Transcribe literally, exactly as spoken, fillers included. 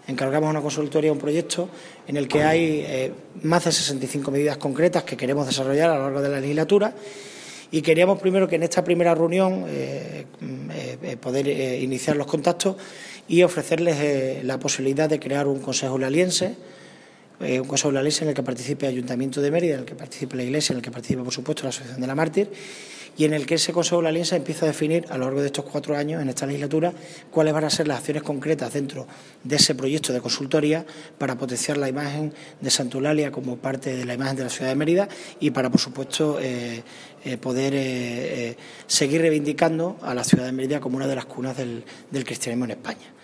encargamos a una consultoría un proyecto en el que hay eh, más de sesenta y cinco medidas concretas que queremos desarrollar a lo largo de la legislatura. Y queríamos primero que en esta primera reunión eh, eh, poder eh, iniciar los contactos y ofrecerles eh, la posibilidad de crear un Consejo Uraliense, eh, un Consejo Uraliense en el que participe el Ayuntamiento de Mérida, en el que participe la Iglesia, en el que participe, por supuesto, la Asociación de la Mártir, y en el que ese Consejo Uraliense empieza a definir a lo largo de estos cuatro años, en esta legislatura, cuáles van a ser las acciones concretas dentro de ese proyecto de consultoría para potenciar la imagen de Santa Eulalia como parte de la imagen de la ciudad de Mérida y para, por supuesto, eh, eh, poder eh, eh, seguir reivindicando a la ciudad de Mérida como una de las cunas del, del cristianismo en España.